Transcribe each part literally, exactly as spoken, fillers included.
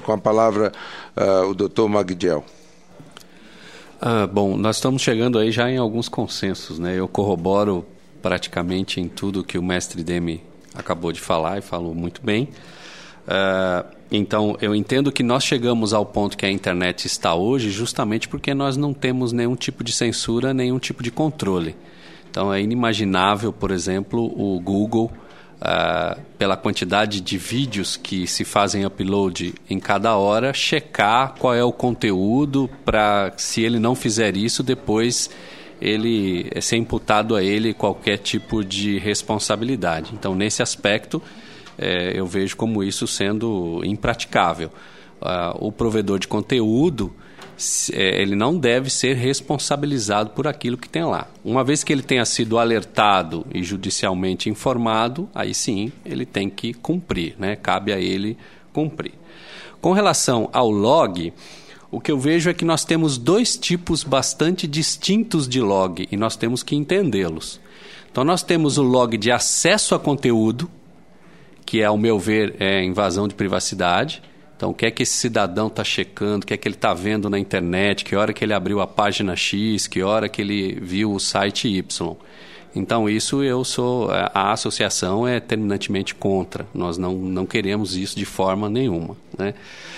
Com a palavra, uh, o doutor Magdiel. Ah, bom, nós estamos chegando aí já em alguns consensos, né? Eu corroboro praticamente em tudo que o mestre Demi acabou de falar e falou muito bem. Uh, então, eu entendo que nós chegamos ao ponto que a internet está hoje justamente porque nós não temos nenhum tipo de censura, nenhum tipo de controle. Então, é inimaginável, por exemplo, o Google, uh, pela quantidade de vídeos que se fazem upload em cada hora, checar qual é o conteúdo para, se ele não fizer isso, depois ele ser imputado a ele qualquer tipo de responsabilidade. Então, nesse aspecto, é, eu vejo como isso sendo impraticável. Uh, o provedor de conteúdo, é, ele não deve ser responsabilizado por aquilo que tem lá. Uma vez que ele tenha sido alertado e judicialmente informado, aí sim ele tem que cumprir, né? Cabe a ele cumprir. Com relação ao log, o que eu vejo é que nós temos dois tipos bastante distintos de log e nós temos que entendê-los. Então, nós temos o log de acesso a conteúdo, que, ao meu ver, é invasão de privacidade. Então, o que é que esse cidadão está checando, o que é que ele está vendo na internet, que hora que ele abriu a página X, que hora que ele viu o site Y. Então, isso eu sou... A associação é terminantemente contra. Nós não, não queremos isso de forma nenhuma, né?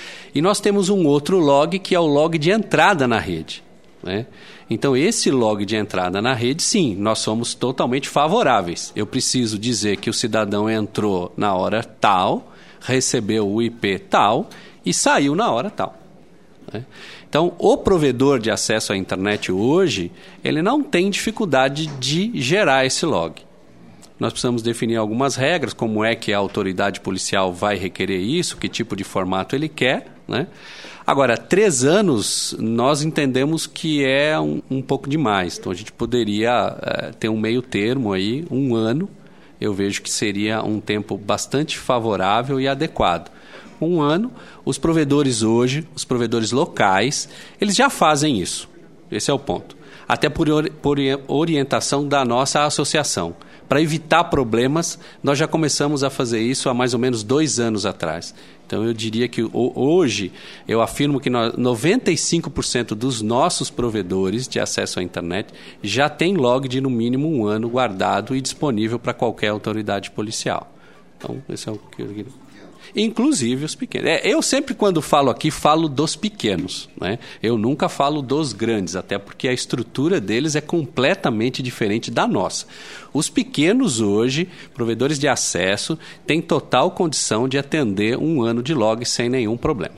E nós temos um outro log, que é o log de entrada na rede, né? Então, esse log de entrada na rede, sim, nós somos totalmente favoráveis. Eu preciso dizer que o cidadão entrou na hora tal, recebeu o I P tal e saiu na hora tal, né? Então, o provedor de acesso à internet hoje, ele não tem dificuldade de gerar esse log. Nós precisamos definir algumas regras, como é que a autoridade policial vai requerer isso, que tipo de formato ele quer, né? Agora, três anos, nós entendemos que é um, um pouco demais. Então, a gente poderia uh, ter um meio termo aí, um ano. Eu vejo que seria um tempo bastante favorável e adequado. Um ano, os provedores hoje, os provedores locais, eles já fazem isso. Esse é o ponto. Até por, por orientação da nossa associação. Para evitar problemas, nós já começamos a fazer isso há mais ou menos dois anos atrás. Então, eu diria que hoje, eu afirmo que nós, noventa e cinco por cento dos nossos provedores de acesso à internet já tem log de, no mínimo, um ano guardado e disponível para qualquer autoridade policial. Então, esse é o que eu queria. Inclusive os pequenos. É, eu sempre, quando falo aqui, falo dos pequenos, né? Eu nunca falo dos grandes, até porque a estrutura deles é completamente diferente da nossa. Os pequenos hoje, provedores de acesso, têm total condição de atender um ano de log sem nenhum problema.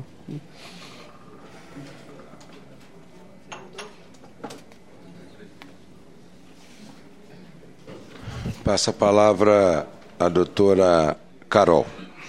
Passa a palavra à doutora Carol.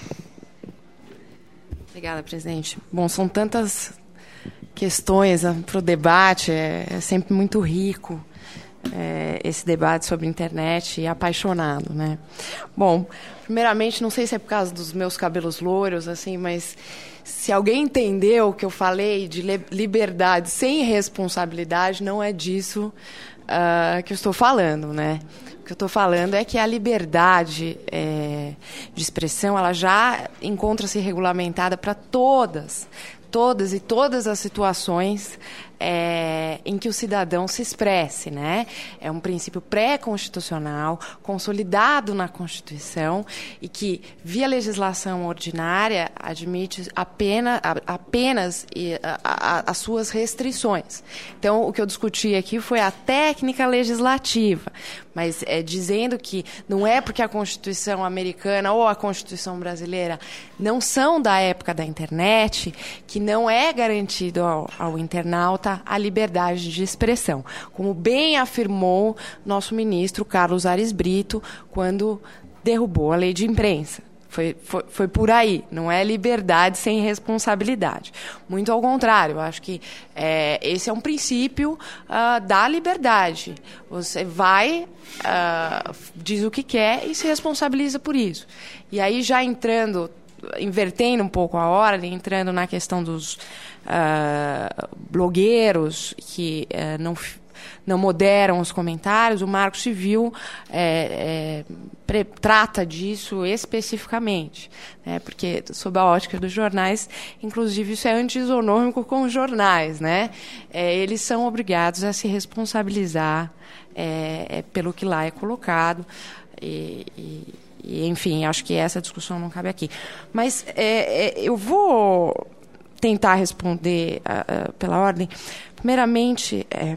Obrigada, presidente. Bom, são tantas questões para o debate, é, é sempre muito rico é, esse debate sobre internet e apaixonado, né? Bom, primeiramente, não sei se é por causa dos meus cabelos loiros, assim, mas se alguém entendeu o que eu falei de liberdade sem responsabilidade, não é disso uh, que eu estou falando, né? O que eu estou falando é que a liberdade é, de expressão ela já encontra-se regulamentada para todas, todas e todas as situações é, em que o cidadão se expresse, né? É um princípio pré-constitucional, consolidado na Constituição e que, via legislação ordinária, admite apenas, apenas a, a, as suas restrições. Então, o que eu discuti aqui foi a técnica legislativa, mas é, dizendo que não é porque a Constituição americana ou a Constituição brasileira não são da época da internet que não é garantido ao, ao internauta a liberdade de expressão, como bem afirmou nosso ministro Carlos Ares Brito quando derrubou a lei de imprensa. Foi, foi, foi por aí, não é liberdade sem responsabilidade. Muito ao contrário, eu acho que é, esse é um princípio uh, da liberdade. Você vai, uh, diz o que quer e se responsabiliza por isso. E aí, já entrando, invertendo um pouco a ordem, entrando na questão dos uh, blogueiros que uh, não não moderam os comentários, o Marco Civil é, é, pre, trata disso especificamente, né? Porque, sob a ótica dos jornais, inclusive isso é anti-isonômico com os jornais, né? É, eles são obrigados a se responsabilizar é, é, pelo que lá é colocado. E, e, e, enfim, acho que essa discussão não cabe aqui. Mas é, é, eu vou tentar responder uh, uh, pela ordem. Primeiramente, é,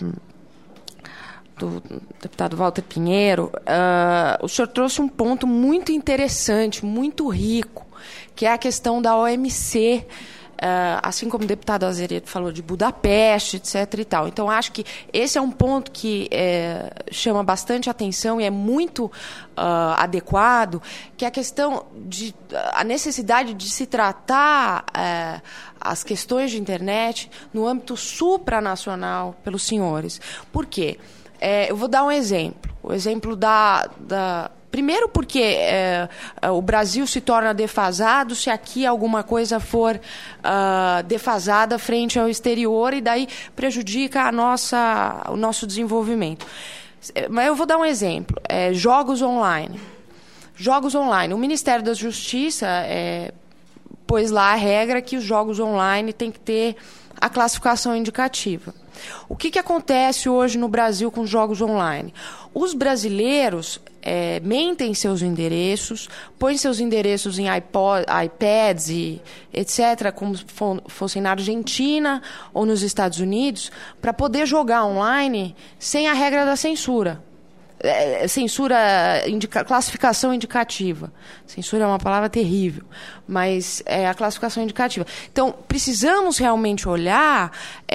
do deputado Walter Pinheiro, uh, o senhor trouxe um ponto muito interessante, muito rico, que é a questão da O M C, uh, assim como o deputado Azeredo falou de Budapeste, etc. e tal. Então, acho que esse é um ponto que é, chama bastante atenção e é muito uh, adequado, que é a questão de a necessidade de se tratar uh, as questões de internet no âmbito supranacional pelos senhores. Por quê? É, eu vou dar um exemplo. O exemplo da... da primeiro porque é, o Brasil se torna defasado se aqui alguma coisa for uh, defasada frente ao exterior e daí prejudica a nossa, o nosso desenvolvimento. Mas eu vou dar um exemplo. É, jogos online. Jogos online. O Ministério da Justiça é, pôs lá a regra que os jogos online têm que ter a classificação indicativa. O que, que acontece hoje no Brasil com jogos online? Os brasileiros é, mentem seus endereços, põem seus endereços em iPod, iPads e etcétera, como fossem na Argentina ou nos Estados Unidos, para poder jogar online sem a regra da censura. É, censura, indica, classificação indicativa. Censura é uma palavra terrível, mas é a classificação indicativa. Então, precisamos realmente olhar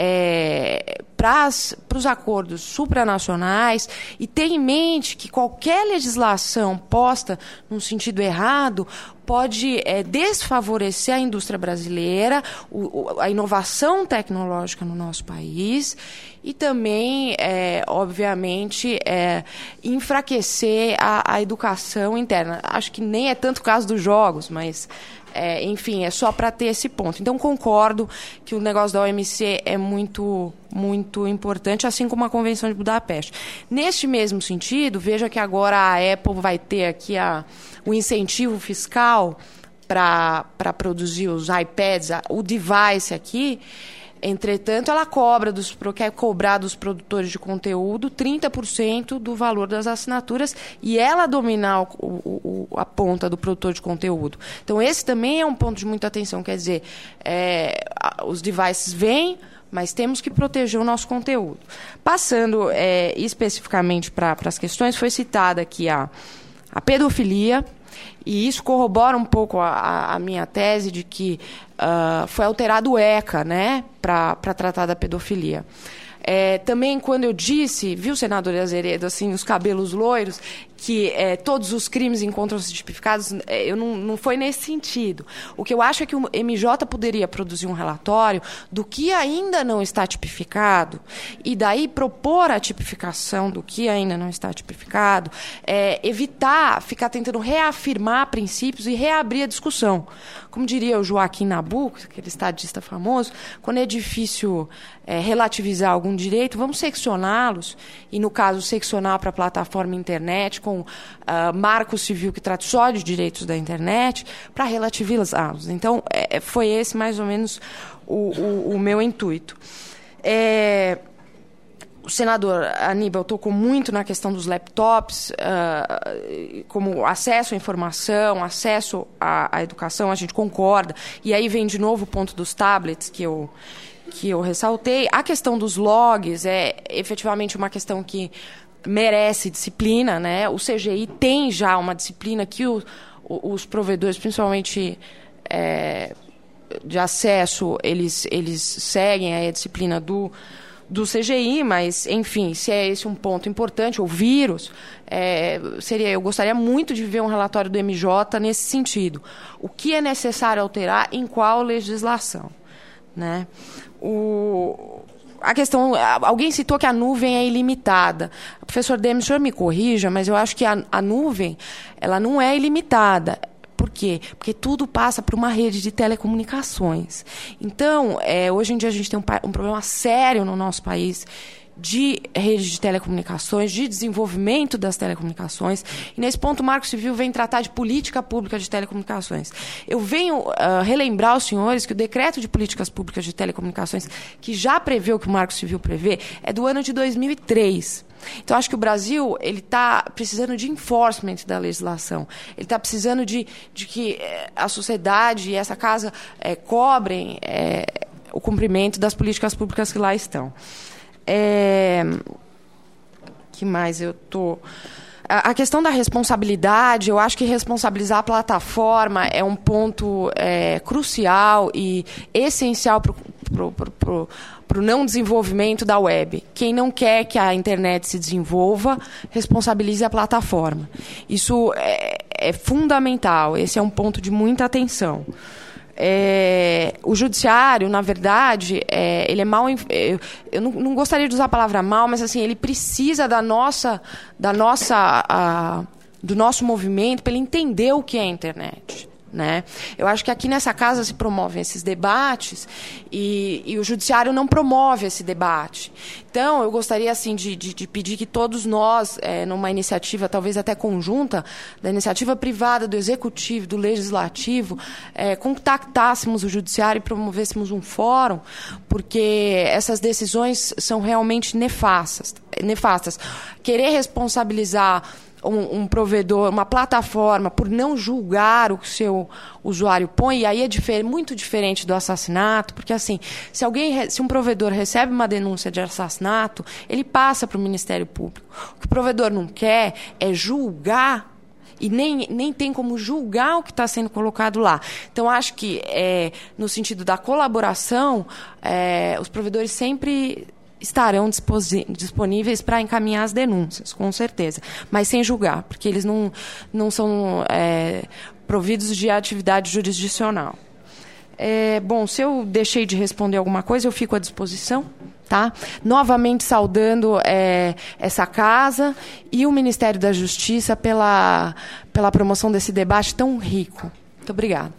é, para os acordos supranacionais e ter em mente que qualquer legislação posta num sentido errado pode é, desfavorecer a indústria brasileira, o, a inovação tecnológica no nosso país e também, é, obviamente, é, enfraquecer a, a educação interna. Acho que nem é tanto o caso dos jogos, mas, é, enfim, é só para ter esse ponto. Então, concordo que o negócio da O M C é muito, muito importante, assim como a Convenção de Budapeste. Neste mesmo sentido, veja que agora a Apple vai ter aqui a, o incentivo fiscal para produzir os iPads, o device aqui. Entretanto, ela cobra dos, quer cobrar dos produtores de conteúdo trinta por cento do valor das assinaturas e ela dominar o, o, a ponta do produtor de conteúdo. Então, esse também é um ponto de muita atenção. Quer dizer, é, os devices vêm, mas temos que proteger o nosso conteúdo. Passando é, especificamente para as questões, foi citada aqui a, a pedofilia. E isso corrobora um pouco a, a minha tese de que uh, foi alterado o ECA, né, para tratar da pedofilia. É, também, quando eu disse, viu, senador Azeredo, assim, os cabelos loiros, que é, todos os crimes encontram-se tipificados, é, eu não, não foi nesse sentido. O que eu acho é que o M J poderia produzir um relatório do que ainda não está tipificado e daí propor a tipificação do que ainda não está tipificado, é, evitar ficar tentando reafirmar princípios e reabrir a discussão. Como diria o Joaquim Nabuco, aquele estadista famoso, quando é difícil é, relativizar algum direito, vamos seccioná-los, e no caso seccionar para a plataforma internet, com uh, marco civil que trata só de direitos da internet, para relativizá-los. Então, é, foi esse mais ou menos o, o, o meu intuito. É, o senador Aníbal tocou muito na questão dos laptops, uh, como acesso à informação, acesso à, à educação, a gente concorda. E aí vem de novo o ponto dos tablets que eu, que eu ressaltei. A questão dos logs é efetivamente uma questão que merece disciplina, né? O C G I tem já uma disciplina que o, os provedores, principalmente é, de acesso, eles, eles seguem aí a disciplina do, do C G I, mas, enfim, se é esse um ponto importante, o vírus, é, seria, eu gostaria muito de ver um relatório do M J nesse sentido. O que é necessário alterar em qual legislação, né? O... A questão, alguém citou que a nuvem é ilimitada. Professor Demes, o senhor me corrija, mas eu acho que a, a nuvem ela não é ilimitada. Por quê? Porque tudo passa por uma rede de telecomunicações. Então, é, hoje em dia a gente tem um, um problema sério no nosso país de rede de telecomunicações, de desenvolvimento das telecomunicações. E nesse ponto o Marco Civil vem tratar de política pública de telecomunicações. Eu venho uh, relembrar aos senhores que o decreto de políticas públicas de telecomunicações, que já prevê o que o Marco Civil prevê, é do ano de dois mil e três. Então, acho que o Brasil está precisando de enforcement da legislação. Ele está precisando de, de que eh, a sociedade e essa casa eh, cobrem eh, o cumprimento das políticas públicas que lá estão. É... que mais eu estou... A questão da responsabilidade, eu acho que responsabilizar a plataforma é um ponto é, crucial e essencial para o não desenvolvimento da web. Quem não quer que a internet se desenvolva, responsabilize a plataforma. Isso é, é fundamental, esse é um ponto de muita atenção. É, o judiciário, na verdade, é, ele é mal. Eu, eu não, não gostaria de usar a palavra mal, mas assim, ele precisa da nossa, da nossa, a, do nosso movimento para ele entender o que é a internet. Né? Eu acho que aqui nessa casa se promovem esses debates e, e o judiciário não promove esse debate. Então, eu gostaria assim, de, de, de pedir que todos nós, é, numa iniciativa talvez até conjunta, da iniciativa privada, do executivo, do legislativo, é, contactássemos o judiciário e promovêssemos um fórum, porque essas decisões são realmente nefastas. nefastas. Querer responsabilizar Um, um provedor, uma plataforma, por não julgar o que o seu usuário põe, e aí é difer- muito diferente do assassinato, porque assim, se alguém, se um provedor recebe uma denúncia de assassinato, ele passa para o Ministério Público. O que o provedor não quer é julgar, e nem, nem tem como julgar o que está sendo colocado lá. Então, acho que, é, no sentido da colaboração, é, os provedores sempre estarão disponíveis para encaminhar as denúncias, com certeza, mas sem julgar, porque eles não, não são é, providos de atividade jurisdicional. É, bom, se eu deixei de responder alguma coisa, eu fico à disposição. Tá? Novamente saudando é, essa casa e o Ministério da Justiça pela, pela promoção desse debate tão rico. Muito obrigada.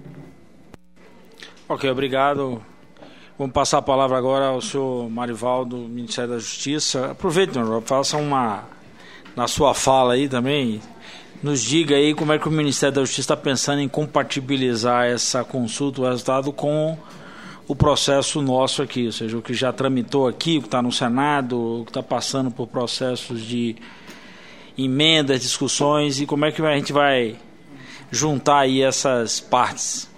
Ok, obrigado. Vamos passar a palavra agora ao senhor Marivaldo, do Ministério da Justiça. Aproveite, senhor, faça uma, na sua fala aí também, nos diga aí como é que o Ministério da Justiça está pensando em compatibilizar essa consulta, o resultado, com o processo nosso aqui, ou seja, o que já tramitou aqui, o que está no Senado, o que está passando por processos de emendas, discussões, e como é que a gente vai juntar aí essas partes.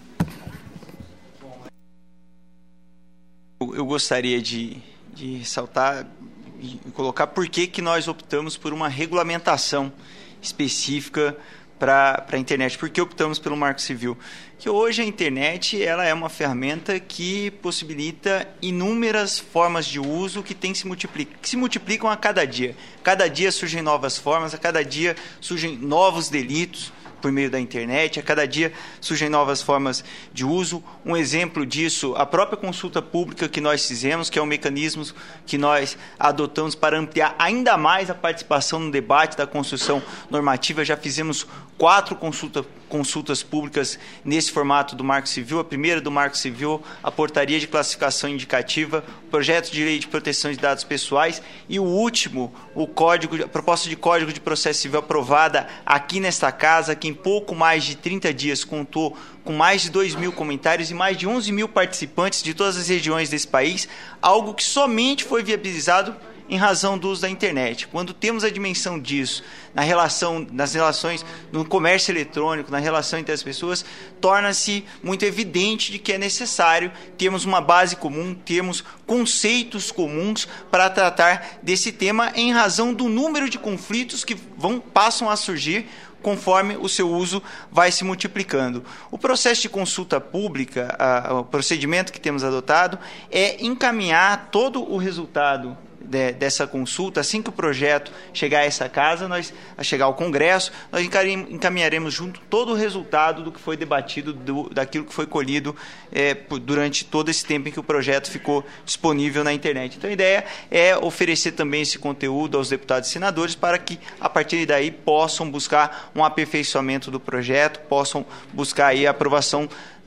Eu gostaria de, de ressaltar e colocar por que, que nós optamos por uma regulamentação específica para a internet. Por que optamos pelo Marco Civil? Que hoje a internet ela é uma ferramenta que possibilita inúmeras formas de uso que, tem se, multiplica, que se multiplicam a cada dia. Cada dia surgem novas formas, a cada dia surgem novos delitos por meio da internet, a cada dia surgem novas formas de uso. Um exemplo disso, a própria consulta pública que nós fizemos, que é um mecanismo que nós adotamos para ampliar ainda mais a participação no debate da construção normativa. Já fizemos quatro consulta, consultas públicas nesse formato do Marco Civil. A primeira do Marco Civil, a portaria de classificação indicativa, o projeto de lei de proteção de dados pessoais e o último, o código, a proposta de código de processo civil aprovada aqui nesta casa, que em pouco mais de trinta dias contou com mais de dois mil comentários e mais de onze mil participantes de todas as regiões desse país, algo que somente foi viabilizado em razão do uso da internet. Quando temos a dimensão disso na relação, nas relações no comércio eletrônico, na relação entre as pessoas, torna-se muito evidente de que é necessário termos uma base comum, termos conceitos comuns para tratar desse tema em razão do número de conflitos que vão, passam a surgir conforme o seu uso vai se multiplicando. O processo de consulta pública, a, o procedimento que temos adotado, é encaminhar todo o resultado de, dessa consulta. Assim que o projeto chegar a essa casa, nós, a chegar ao Congresso, nós encaminharemos junto todo o resultado do que foi debatido, do, daquilo que foi colhido é, durante todo esse tempo em que o projeto ficou disponível na internet. Então, a ideia é oferecer também esse conteúdo aos deputados e senadores para que, a partir daí, possam buscar um aperfeiçoamento do projeto, possam buscar aí a aprovação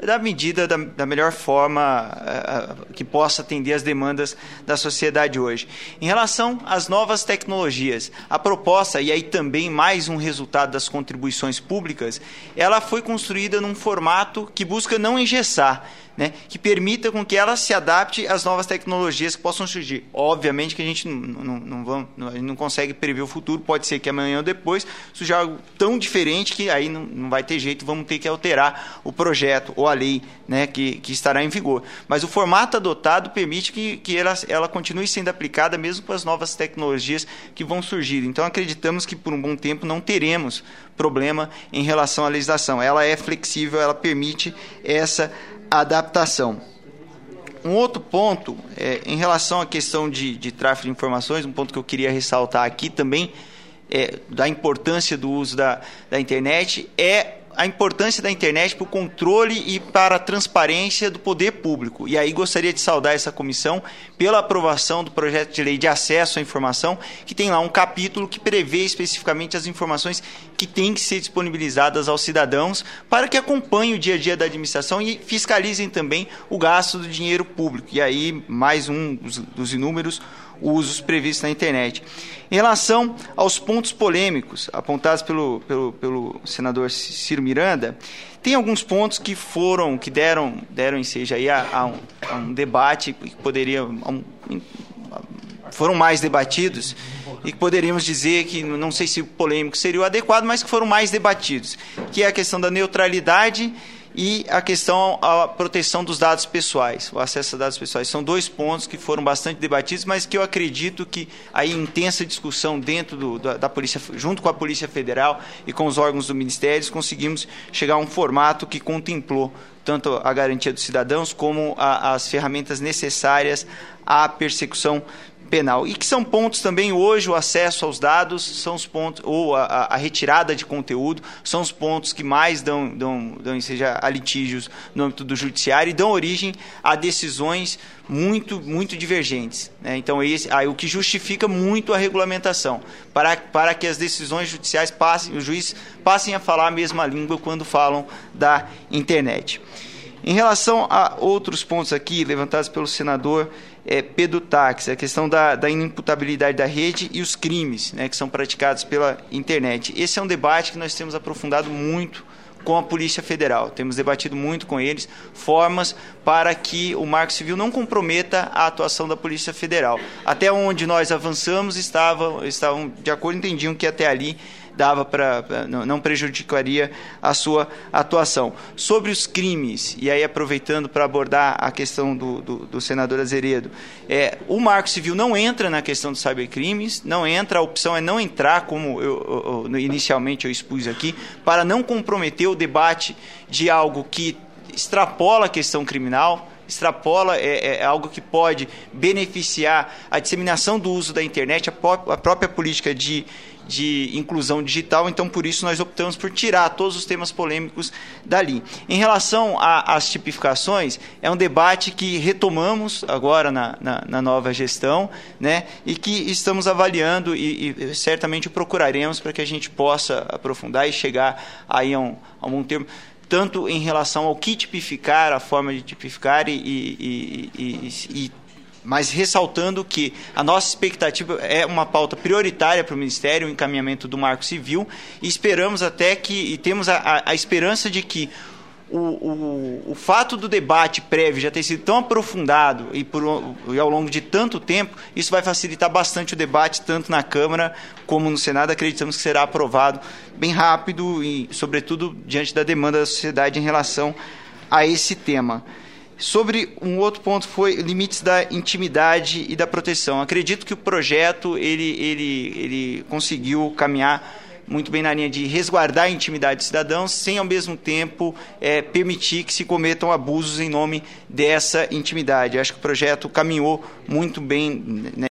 da medida, da, da melhor forma uh, que possa atender as demandas da sociedade hoje. Em relação às novas tecnologias, a proposta, e aí também mais um resultado das contribuições públicas, ela foi construída num formato que busca não engessar, né, que permita com que ela se adapte às novas tecnologias que possam surgir. Obviamente que a gente não, não, não, vamos, não, a gente não consegue prever o futuro, pode ser que amanhã ou depois surja algo tão diferente que aí não, não vai ter jeito, vamos ter que alterar o projeto ou a lei, né, que, que estará em vigor. Mas o formato adotado permite que, que ela, ela continue sendo aplicada mesmo com as novas tecnologias que vão surgir. Então acreditamos que por um bom tempo não teremos problema em relação à legislação. Ela é flexível, ela permite essa adaptação. Um outro ponto, é, em relação à questão de, de tráfego de informações, um ponto que eu queria ressaltar aqui também, é, da importância do uso da, da internet, é a importância da internet para o controle e para a transparência do poder público. E aí gostaria de saudar essa comissão pela aprovação do projeto de lei de acesso à informação, que tem lá um capítulo que prevê especificamente as informações que têm que ser disponibilizadas aos cidadãos para que acompanhem o dia a dia da administração e fiscalizem também o gasto do dinheiro público. E aí, mais um dos, dos inúmeros usos previstos na internet. Em relação aos pontos polêmicos apontados pelo, pelo, pelo senador Ciro Miranda, tem alguns pontos que foram, que deram, deram ensejo aí a, a, um, a um debate que poderia, um, foram mais debatidos e que poderíamos dizer que, não sei se polêmico seria o adequado, mas que foram mais debatidos, que é a questão da neutralidade e a questão à proteção dos dados pessoais, o acesso a dados pessoais. São dois pontos que foram bastante debatidos, mas que eu acredito que aí intensa discussão dentro do, da, da Polícia, junto com a Polícia Federal e com os órgãos do Ministério, conseguimos chegar a um formato que contemplou tanto a garantia dos cidadãos como a, as ferramentas necessárias à persecução penal. E que são pontos também, hoje, o acesso aos dados, são os pontos, ou a, a retirada de conteúdo, são os pontos que mais dão, dão, dão seja, a litígios no âmbito do judiciário e dão origem a decisões muito, muito divergentes, né? Então, esse, aí, o que justifica muito a regulamentação, para, para que as decisões judiciais passem, os juízes passem a falar a mesma língua quando falam da internet. Em relação a outros pontos aqui levantados pelo senador é, Pedro Taques, a questão da, da inimputabilidade da rede e os crimes, né, que são praticados pela internet. Esse é um debate que nós temos aprofundado muito com a Polícia Federal. Temos debatido muito com eles formas para que o Marco Civil não comprometa a atuação da Polícia Federal. Até onde nós avançamos, estavam, estavam de acordo, entendiam que até ali dava para, não prejudicaria a sua atuação. Sobre os crimes, e aí aproveitando para abordar a questão do, do, do senador Azeredo, é, o Marco Civil não entra na questão dos cybercrimes, não entra, a opção é não entrar, como eu, eu, inicialmente eu expus aqui, para não comprometer o debate de algo que extrapola a questão criminal, extrapola, é, é algo que pode beneficiar a disseminação do uso da internet, a, pró- a própria política de de inclusão digital, então por isso nós optamos por tirar todos os temas polêmicos dali. Em relação às tipificações, é um debate que retomamos agora na, na, na nova gestão, né, e que estamos avaliando e, e certamente procuraremos para que a gente possa aprofundar e chegar aí a um, a um termo, tanto em relação ao que tipificar, a forma de tipificar e, e, e, e, e mas ressaltando que a nossa expectativa é uma pauta prioritária para o Ministério, o encaminhamento do Marco Civil, e esperamos até que, e temos a, a, a esperança de que o, o, o fato do debate prévio já ter sido tão aprofundado e, por, e ao longo de tanto tempo, isso vai facilitar bastante o debate, tanto na Câmara como no Senado. Acreditamos que será aprovado bem rápido e, sobretudo, diante da demanda da sociedade em relação a esse tema. Sobre um outro ponto foi limites da intimidade e da proteção. Acredito que o projeto ele, ele, ele conseguiu caminhar muito bem na linha de resguardar a intimidade dos cidadãos, sem ao mesmo tempo é, permitir que se cometam abusos em nome dessa intimidade. Acho que o projeto caminhou muito bem, né,